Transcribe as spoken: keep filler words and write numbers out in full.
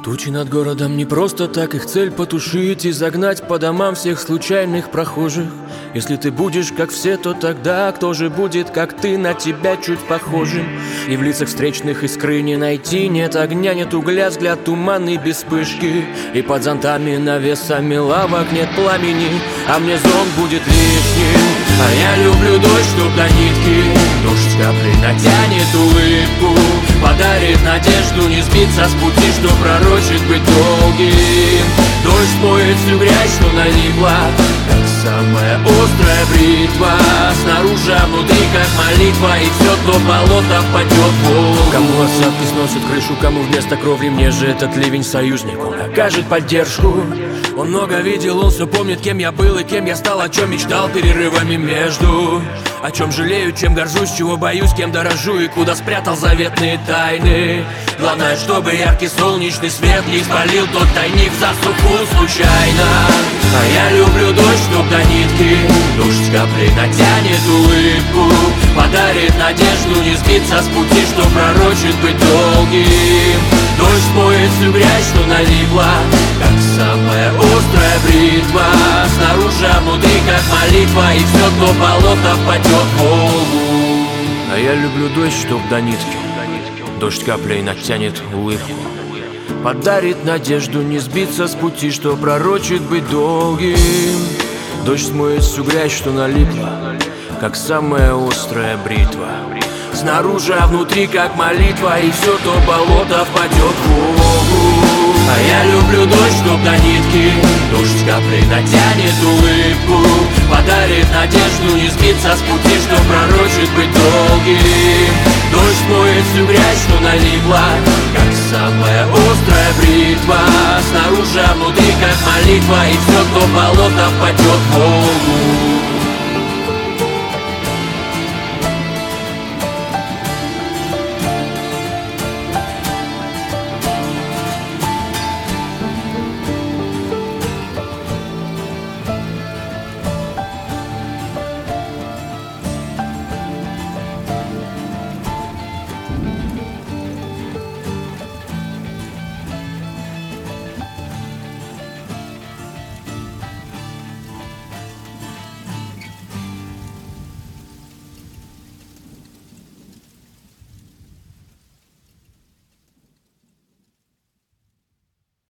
Тучи над городом не просто так, их цель потушить и загнать по домам всех случайных прохожих. Если ты будешь как все, то тогда кто же будет как ты, на тебя чуть похожим? И в лицах встречных искры не найти, нет огня, нет угля, взгляд туманный без вспышки. И под зонтами навесами лавок нет пламени, а мне зонт будет лишним. А я люблю дождь, чтоб до нитки, дождь капли натянет улыбку, подарит надежду не сбиться с пути, что пророчит быть долгим. Дождь смоет всю грязь, что налипла, как самая острая бритва. Снаружи, а внутри как молитва, и все то болото впадет в воду. Кому осадки сносят крышу, кому вместо кровли, мне же этот ливень союзник, он окажет поддержку. Он много видел, он все помнит, кем я был и кем я стал, о чем мечтал перерывами между. О чем жалею, чем горжусь, чего боюсь, кем дорожу и куда спрятал заветные тайны. Главное, чтобы яркий солнечный свет не спалил тот тайник в засуху случайно. А я люблю дождь, чтоб до нитки, дождь капли натянет улыбку, подарит надежду не сбиться с пути, что пророчит быть долгим. Дождь смоет всю грязь, что налипла, как самая острая бритва. Снаружи, а внутри как молитва, и все то болото впадет в Волгу. А я люблю дождь, чтоб до нитки, дождь каплей натянет улыбку, подарит надежду не сбиться с пути, что пророчит быть долгим. Дождь смоет всю грязь, что налипла, как самая острая бритва. Снаружи, а внутри как молитва, и все то болото впадет в Волгу. А я люблю дождь, чтоб до нитки, дождь капли натянет улыбку, подарит надежду не сбиться с пути, что пророчит быть долгим. Дождь смоет всю грязь, что налипла, как самая острая бритва. Снаружи, а внутри как молитва, и все то болото впадет в Волгу.